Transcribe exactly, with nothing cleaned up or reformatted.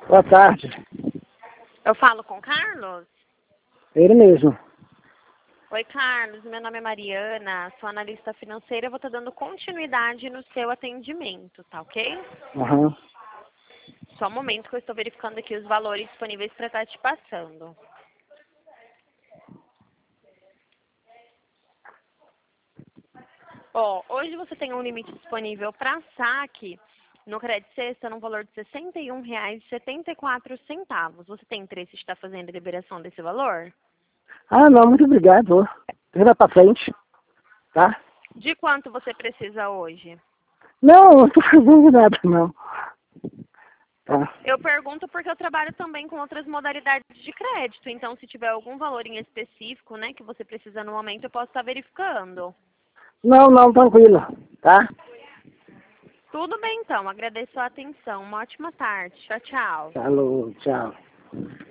Boa tarde. Eu falo com o Carlos? Ele mesmo. Oi, Carlos. Meu nome é Mariana, sou analista financeira. Eu vou estar dando continuidade no seu atendimento, tá ok? Uhum. Só um momento que eu estou verificando aqui os valores disponíveis para estar te passando. Ó, hoje você tem um limite disponível para saque no crédito sexta no valor de sessenta e um reais e setenta e quatro centavos. Você tem interesse em estar fazendo a liberação desse valor? Ah, não, muito obrigado. Vira pra frente, tá? De quanto você precisa hoje? Não, não tô fazendo nada, não. Tá. Eu pergunto porque eu trabalho também com outras modalidades de crédito. Então, se tiver algum valor em específico, né, que você precisa no momento, eu posso estar verificando. Não, não, tranquilo, tá? Tudo bem, então. Agradeço a atenção. Uma ótima tarde. Tchau, tchau. Falou, tchau.